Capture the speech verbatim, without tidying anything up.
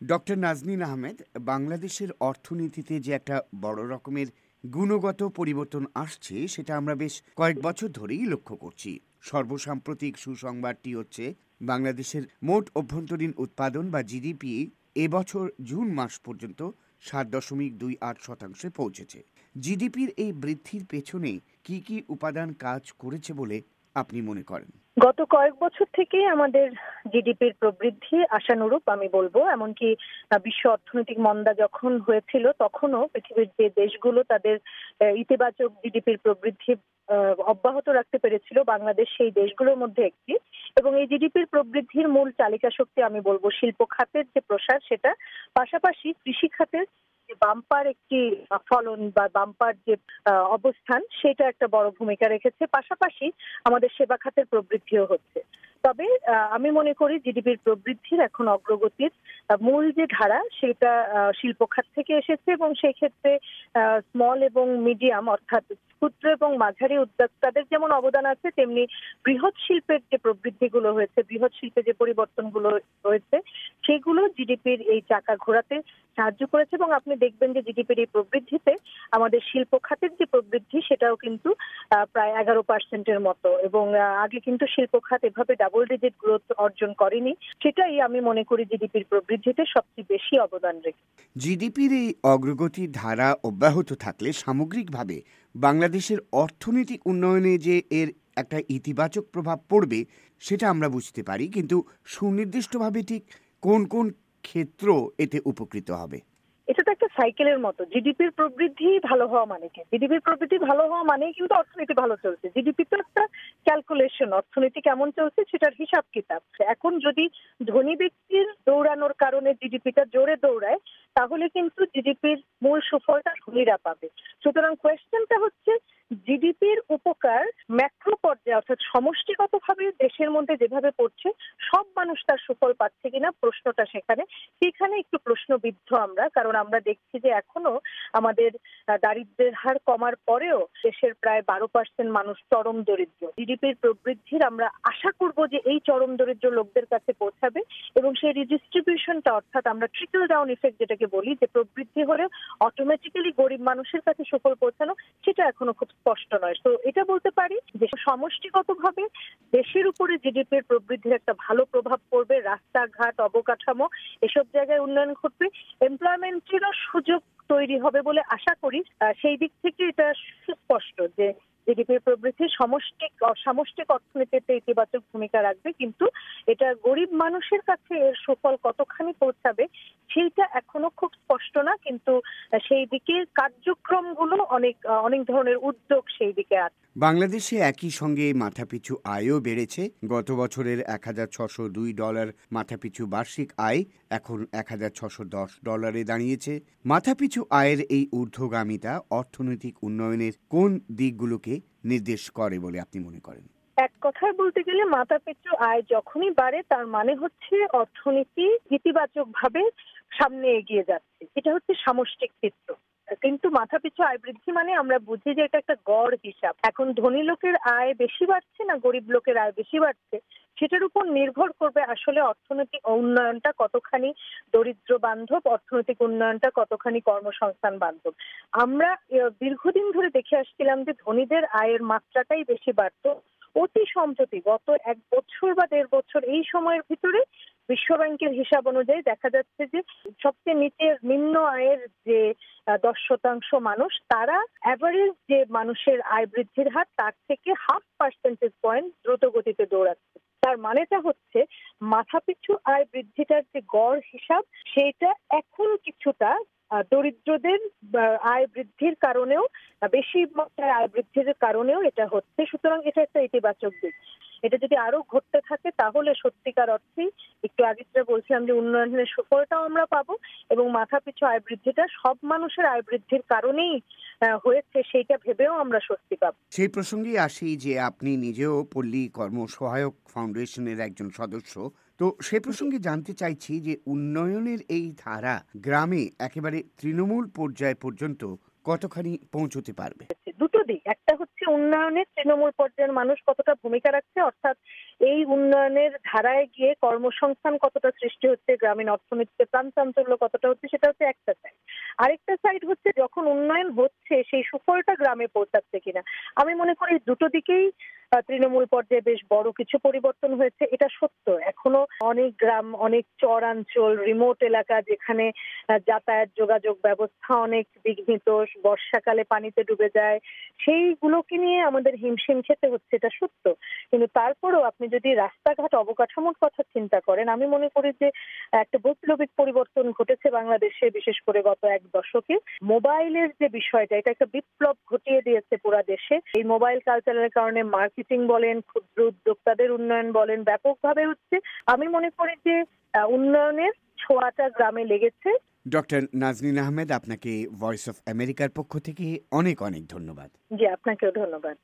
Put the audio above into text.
Doctor Naznin Ahmed, বাংলাদেশের অর্থনীতিতে যে একটা বড় রকমের গুণগত পরিবর্তন আসছে সেটা আমরা বেশ কয়েক বছর ধরেই লক্ষ্য করছি। সর্বসাম্প্রতিক সুসংবাদটি হচ্ছে বাংলাদেশের মোট অভ্যন্তরীণ উৎপাদন বা জিডিপি এবছর জুন মাস পর্যন্ত সাত দশমিক দুই আট শতাংশে পৌঁছেছে। জিডিপির এই বৃদ্ধির পেছনে কি কি উপাদান কাজ করেছে বলে আপনি মনে করেন? গত কয়েক বছর থেকেই আমাদের জিডিপির প্রবৃদ্ধি আশানুরূপ আমি বলবো। এমনকি বিশ্ব অর্থনৈতিক মন্দা যখন হয়েছিল তখনও পৃথিবীর যে দেশগুলো তাদের ইতিবাচক জিডিপির প্রবৃদ্ধি অব্যাহত রাখতে পেরেছিল, বাংলাদেশ সেই দেশগুলোর মধ্যে একটি। এবং এই জিডিপির প্রবৃদ্ধির মূল চালিকা শক্তি আমি বলবো শিল্প খাতের যে প্রসার, সেটা পাশাপাশি কৃষি খাতের বাম্পার একটি ফলন বা বাম্পার যে অবস্থান, সেটা একটা বড় ভূমিকা রেখেছে। পাশাপাশি আমাদের সেবা খাতের প্রবৃদ্ধিও হচ্ছে। তবে আমি মনে করি জিডিপির প্রবৃদ্ধির এখন অগ্রগতির মূল যে ধারা সেটা শিল্প খাত থেকে এসেছে এবং সেই ক্ষেত্রে স্মল এবং মিডিয়াম অর্থাৎ ক্ষুদ্র এবং মাঝারি উদ্যোক্তাদের যেমন অবদান আছে, তেমনি বৃহৎ শিল্পের যে প্রবৃদ্ধিগুলো হয়েছে, বৃহৎ শিল্পে যে পরিবর্তনগুলো হয়েছে, সেগুলো জিডিপির এই চাকা ঘোরাতে সাহায্য করেছে। এবং আপনি দেখবেন যে জিডিপির এই প্রবৃদ্ধিতে আমাদের শিল্প খাতের যে প্রবৃদ্ধি সেটাও কিন্তু প্রায় এগারো পার্সেন্টের মতো। এবং আগে কিন্তু শিল্প খাত এভাবে ডাবল ডিজিট গ্রোথ অর্জন করেনি। সেটাই আমি মনে করি জিডিপির প্রবৃদ্ধিতে সবচেয়ে বেশি অবদান রেখে। জিডিপির এই অগ্রগতির ধারা অব্যাহত থাকলে সামগ্রিকভাবে বাংলাদেশের অর্থনৈতিক উন্নয়নে যে এর একটা ইতিবাচক প্রভাব পড়বে সেটা আমরা বুঝতে পারি, কিন্তু সুনির্দিষ্টভাবে ঠিক কোন কোন ক্ষেত্র এতে উপকৃত হবে? এটা তো একটা সাইকেলের মতো। জিডিপির প্রবৃদ্ধি ভালো হওয়া মানে কি? জিডিপির প্রবৃদ্ধি ভালো হওয়া মানেই কিন্তু অর্থনীতি ভালো চলছে। জিডিপি তো একটা ক্যালকুলেশন, অর্থনীতি কেমন চলছে সেটার হিসাব কিতাব। এখন যদি ধনী ব্যক্তির দৌড়ানোর কারণে জিডিপিটা জোরে দৌড়ায়, তাহলে কিন্তু জিডিপির মূল সুফলটা ধনীরা পাবে। সুতরাং কোয়েশ্চেনটা হচ্ছে জিডিপির উপকার ম্যাক্রো পর্যায়ে অর্থাৎ সমষ্টিগতভাবে দেশের মধ্যে যেভাবে পড়ছে সব মানুষ তার সুফল পাচ্ছে কিনা, প্রশ্নটা সেখানে। সেখানে একটু প্রশ্নবিদ্ধ আমরা, কারণ আমরা দেখছি যে এখনো আমাদের দারিদ্র্যের হার কমার পরেও দেশের প্রায় বারো পার্সেন্ট মানুষ চরম দরিদ্র। জিডিপির প্রবৃদ্ধির আমরা আশা করব যে এই চরম দরিদ্র লোকদের কাছে পৌঁছাবে এবং সেই রিডিস্ট্রিবিউশনটা অর্থাৎ আমরা ট্রিকল ডাউন ইফেক্ট যেটাকে বলি, যে প্রবৃদ্ধি হলে অটোমেটিক্যালি গরিব মানুষের কাছে সুফল পৌঁছানো, সেটা এখনো খুব স্পষ্ট নয়। তো এটা বলতে পারি যে সমষ্টিগতভাবে দেশের উপরে জিডিপির প্রবৃদ্ধির একটা ভালো প্রভাব পড়বে। রাস্তাঘাট, অবকাঠামো এসব জায়গায় উন্নয়ন ঘটবে, এমপ্লয়মেন্টেরও সুযোগ তৈরি হবে বলে আশা করি। সেই দিক থেকে এটা সুস্পষ্ট যে জিডিপির প্রবৃদ্ধি সমষ্টিক সামষ্টিক অর্থনীতিতে ইতিবাচক ভূমিকা রাখবে, কিন্তু এটা গরিব মানুষের কাছে এর সুফল কতখানি পৌঁছাবে সেইটা এখনো খুব স্পষ্ট না। কিন্তু সেই দিকে কার্যক্রমগুলো অনেক অনেক ধরনের উদ্যোগ সেই দিকে আছে। বাংলাদেশে একই সঙ্গে মাথাপিছু আয়ও বেড়েছে। গত বছরের এক হাজার ছশো দুই ডলার মাথাপিছু বার্ষিক আয় এখন এক হাজার ছশো দশ ডলারে দাঁড়িয়েছে। মাথাপিছু আয়ের এই ঊর্ধ্বগামিতা অর্থনৈতিক উন্নয়নের কোন দিকগুলোকে নির্দেশ করে বলে আপনি মনে করেন? এক কথায় বলতে গেলে মাথাপিছু আয় যখনই বাড়ে তার মানে হচ্ছে অর্থনীতি ইতিবাচক ভাবে সামনে এগিয়ে যাচ্ছে। এটা হচ্ছে সামষ্টিক চিত্র। কিন্তু মাথাপিছু আয় বৃদ্ধি মানে আমরা বুঝি যে এটা একটা গড় হিসাব। এখন ধনী লোকের আয় বেশি বাড়ছে না গরিব লোকের আয় বেশি বাড়ছে, সেটার উপর নির্ভর করবে আসলে অর্থনৈতিক উন্নয়নটা কতখানি দরিদ্র বান্ধব, অর্থনৈতিক উন্নয়নটা কতখানি কর্মসংস্থান বান্ধব। আমরা দীর্ঘদিন ধরে দেখে আসছিলাম যে ধনীদের আয়ের মাত্রাটাই বেশি বাড়তো। অতি সম্প্রতি গত এক বছর বা দেড় বছর এই সময়ের ভিতরে বিশ্ব ব্যাংকের হিসাব অনুযায়ী দেখা যাচ্ছে যে সবচেয়ে নিচের নিম্ন আয়ের যে দশ শতাংশ মানুষ, তারা অ্যাভারেজ যে মানুষের আয় বৃদ্ধির হার তার থেকে হাফ পার্সেন্টেজ পয়েন্ট দ্রুত গতিতে দৌড়াচ্ছে। তার মানেটা হচ্ছে মাথাপিছু আয় বৃদ্ধিটার যে গড় হিসাব সেটা এখন কিছুটা দরিদ্রদের আয় বৃদ্ধির কারণেও, বেশি মাত্রায় আয় বৃদ্ধির কারণেও এটা হচ্ছে। সুতরাং এটা একটা ইতিবাচক দিক। এটা যদি আরো ঘটতে থাকে তাহলে সত্যিকার অর্থেই একটু আগে যেটা বলছিলাম যে উন্নয়নের সুফলটাও আমরা পাবো এবং মাথাপিছু আয় বৃদ্ধিটা সব মানুষের আয় বৃদ্ধির কারণেই হয়েছে সেইটা ভেবেও আমরা স্বস্তি পাবো। সেই প্রসঙ্গে আসি যে আপনি নিজেও পল্লী কর্ম সহায়ক ফাউন্ডেশনের একজন সদস্য। তো সে প্রসঙ্গে জানতে চাইছি যে উন্নয়নের এই ধারা গ্রামে একেবারে তৃণমূল পর্যায় পর্যন্ত কতখানি পৌঁছতে পারবে? দুটো দিক, একটা হচ্ছে হচ্ছে উন্নয়নে তৃণমূল পর্যায়ের মানুষ কতটা ভূমিকা রাখছে, অর্থাৎ এই উন্নয়নের ধারায় গিয়ে কর্মসংস্থান কতটা সৃষ্টি হচ্ছে, গ্রামীণ অর্থনীতিতে প্রাণ চাঞ্চল্য কতটা হচ্ছে, সেটা হচ্ছে একটা সাইড। আরেকটা সাইড হচ্ছে যখন উন্নয়ন হচ্ছে সেই সুফলটা গ্রামে পৌঁছাচ্ছে কিনা। আমি মনে করি দুটো দিকেই তৃণমূল পর্যায়ে বেশ বড় কিছু পরিবর্তন হয়েছে, এটা সত্য। এখনো অনেক গ্রাম, অনেক চরাঞ্চল, রিমোট এলাকা যেখানে যাতায়াত যোগাযোগ ব্যবস্থা অনেক বিঘ্নিত, বর্ষাকালে পানিতে ডুবে যায়, সেইগুলোকে নিয়ে আমাদের হিমশিম খেতে হচ্ছে, এটা সত্য। কিন্তু তারপরেও আপনি যদি রাস্তাঘাট অবকাঠামোর কথা চিন্তা করেন, আমি মনে করি যে একটা বৈপ্লবিক পরিবর্তন ঘটেছে বাংলাদেশে, বিশেষ করে গত এক দশকে। মোবাইলের যে বিষয়টা, এটা একটা বিপ্লব ঘটিয়ে দিয়েছে পুরা দেশে। এই মোবাইল কালচারের কারণে মার্কেটিং বলেন, ক্ষুদ্র উদ্যোক্তাদের উন্নয়ন বলেন, ব্যাপকভাবে হচ্ছে। আমি মনে করি যে উন্নয়নের ছোঁয়াটা গ্রামে লেগেছে। ডক্টর নাজনীন আহমেদ, আপনাকে ভয়েস অফ আমেরিকার পক্ষ থেকে অনেক অনেক ধন্যবাদ। জি, আপনাকেও ধন্যবাদ।